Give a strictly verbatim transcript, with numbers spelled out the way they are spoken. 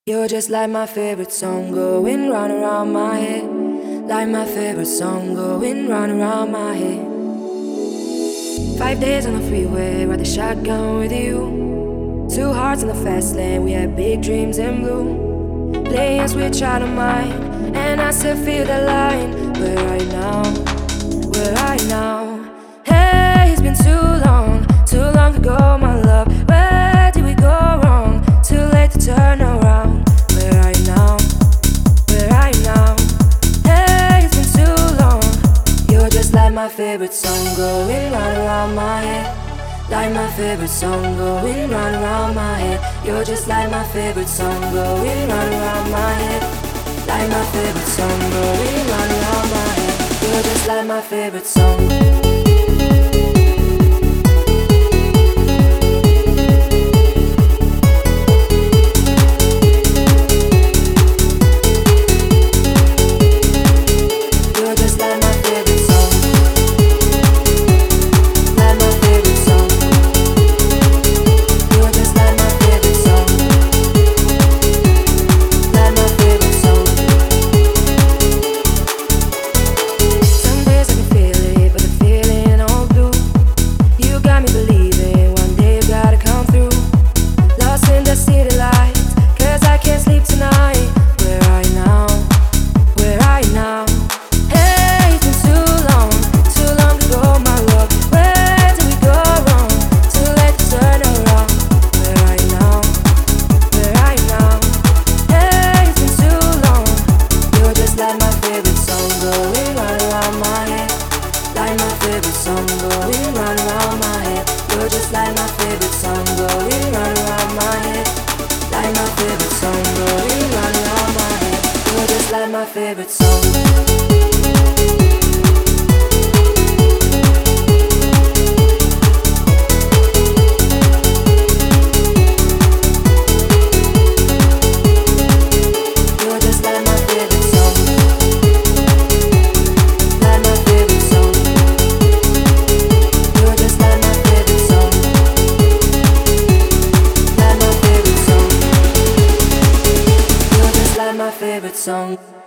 You're just like my favorite song going round around my head. Like my favorite song going round around my head. Five days on the freeway, ride the shotgun with you. Two hearts in the fast lane, we had big dreams in blue. Playing switch out of mind, and I still feel the line. We're right now, we're right now. Hey, it's been too long, too long ago, my love. Where did we go wrong? Too late to turn around. We're right now, we're right now. Hey, it's been too long. You're just like my favorite song going round around my head. Like my favorite song going round around my head. You're just like my favorite song going round around my head. Like my favorite song going round around my head. You're just like my favorite song. My favorite song. My favorite song.